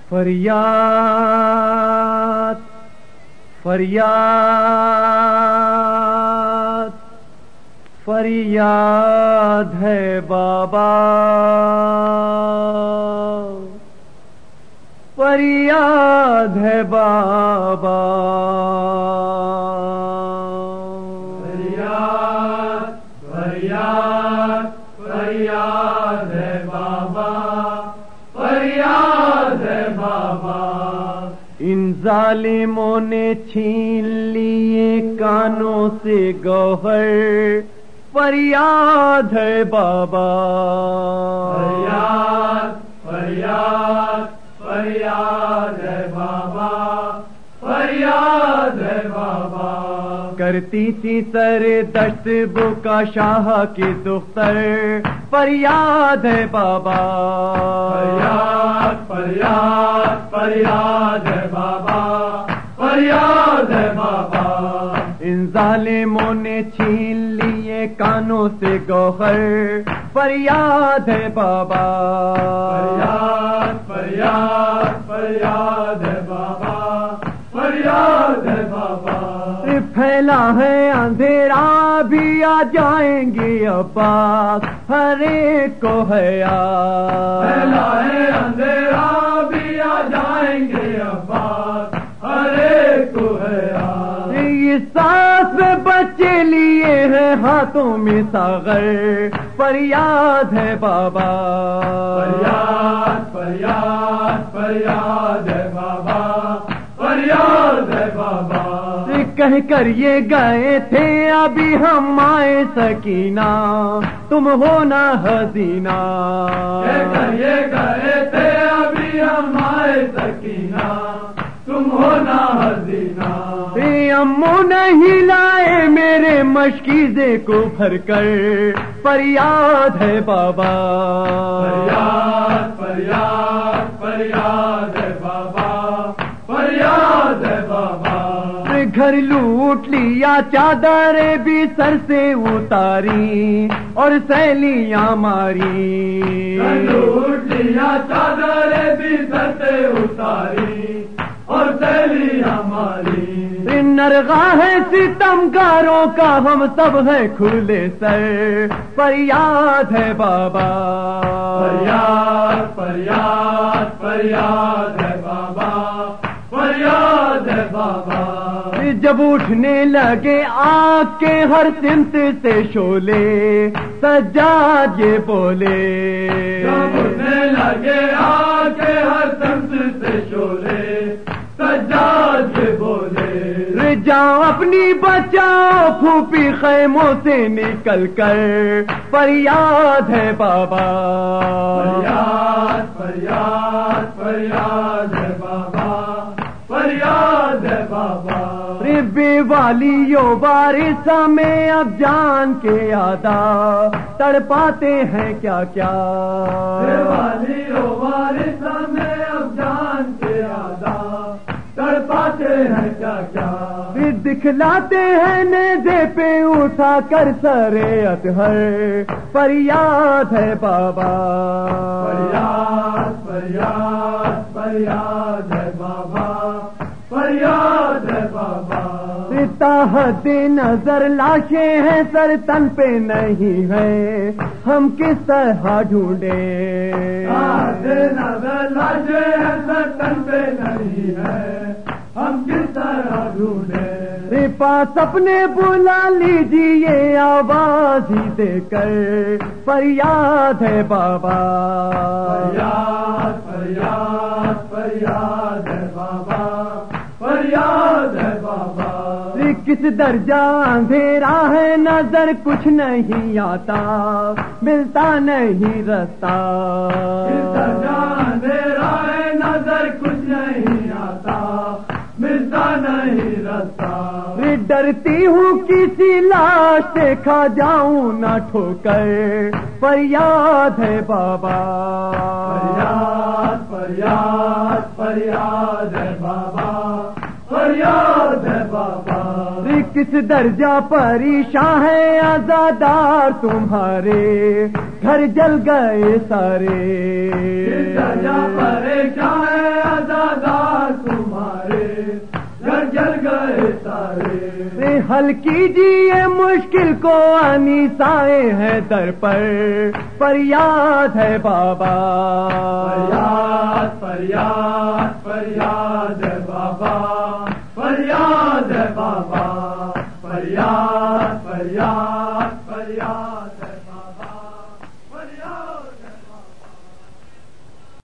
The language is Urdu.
فریاد فریاد فریاد ہے بابا، فریاد ہے بابا، فریاد فریاد فریاد ہے بابا، فریاد ہے بابا۔ ان ظالموں نے چھین لیے کانوں سے گوہر، فریاد ہے بابا، فریاد فریاد فریاد ہے بابا، فریاد ہے بابا۔ کرتی تھی سر دشت بکا شاہ کی دختر، فریاد ہے بابا، فریاد فریاد فریاد ہے بابا، فریاد ہے بابا۔ ان ظالموں نے چھین لیے کانوں سے گوہر، فریاد ہے بابا، فریاد فریاد فریاد ہے بابا، فریاد ہے بابا۔ پھیلا ہے اندھیرا بھی آ جائیں گے عباس، ہر ایک کو ہے یاد، پھیلا ہے اندھیرا بھی آ جائیں گے عباس، ہر ایک کو ہے یاد۔ یہ سانس میں بچے لیے ہیں ہاتھوں میں ساغر، فریاد ہے بابا، فریاد فریاد فریاد ہے بابا، فریاد ہے بابا۔ کہہ کر یہ گئے تھے ابھی ہم آئے سکینہ، تم ہو نا حسینہ، یہ گئے تھے ابھی ہم آئے سکینہ، تم ہو نا حسینہ۔ امو نہیں لائے میرے مشکیزے کو بھر کر، فریاد ہے بابا، فریاد فریاد فریاد ہے بابا، فریاد ہے بابا۔ گھر لوٹ لیا چادر بھی سر سے اتاری اور سیلیاں ماری، لوٹ لیا چادر بھی سر سے اتاری اور سیلیاں ماری۔ نرغاہ ہے ستمگاروں کا ہم سب ہے کھلے سر، فریاد ہے بابا، فریاد فریاد فریاد ہے بابا، فریاد ہے بابا۔ جب اٹھنے لگے آگ کے ہر سمت سے شعلے، سجاد یہ بولے، جب اٹھنے لگے آگ کے ہر سمت سے شعلے، سجاد یہ بولے، جاؤ اپنی بچاؤ پھوپھی خیموں سے نکل کر، فریاد ہے بابا، فریاد فریاد فریاد ہے بابا، فریاد ہے بابا۔ بے والیوں وارثہ میں اب جان کے آدا، تڑپاتے ہیں کیا کیا، بے والیوں وارثہ میں اب جان کے آدا، تڑپاتے ہیں کیا کیا۔ دکھلاتے ہیں نیزے پہ اٹھا کر سرے اطہر، فریاد ہے بابا، فریاد فریاد فریاد ہے بابا، فریاد ہے بابا۔ تحت نظر لاشیں ہیں سر تن پہ نہیں ہے، ہم کس طرح ڈھونڈے، تحت نظر لاشیں ہیں سر تن پہ نہیں ہے، ہم کس طرح ڈھونڈے۔ پاس اپنے بلا لیجیے آواز ہی دے کر، فریاد ہے بابا، فریاد فریاد فریاد ہے بابا، فریاد ہے بابا۔ کس درجہ اندھیرا ہے نظر کچھ نہیں آتا، ملتا نہیں رستہ، کس درجہ اندھیرا ہے نظر کچھ نہیں آتا، ملتا نہیں رستہ۔ ڈرتی ہوں کسی لاش سے کھا جاؤں نہ ٹھوکر، فریاد ہے بابا، فریاد فریاد فریاد ہے بابا، فریاد ہے بابا۔ کس درجہ پریشاں ہے عزادار تمہارے، گھر جل گئے سارے، درجہ پریشان ہے عزادار تمہارے، گھر جل گئے سارے، حل کیجیے مشکل کو انیسائے ہیں در پر، فریاد ہے بابا، فریاد فریاد فریاد ہے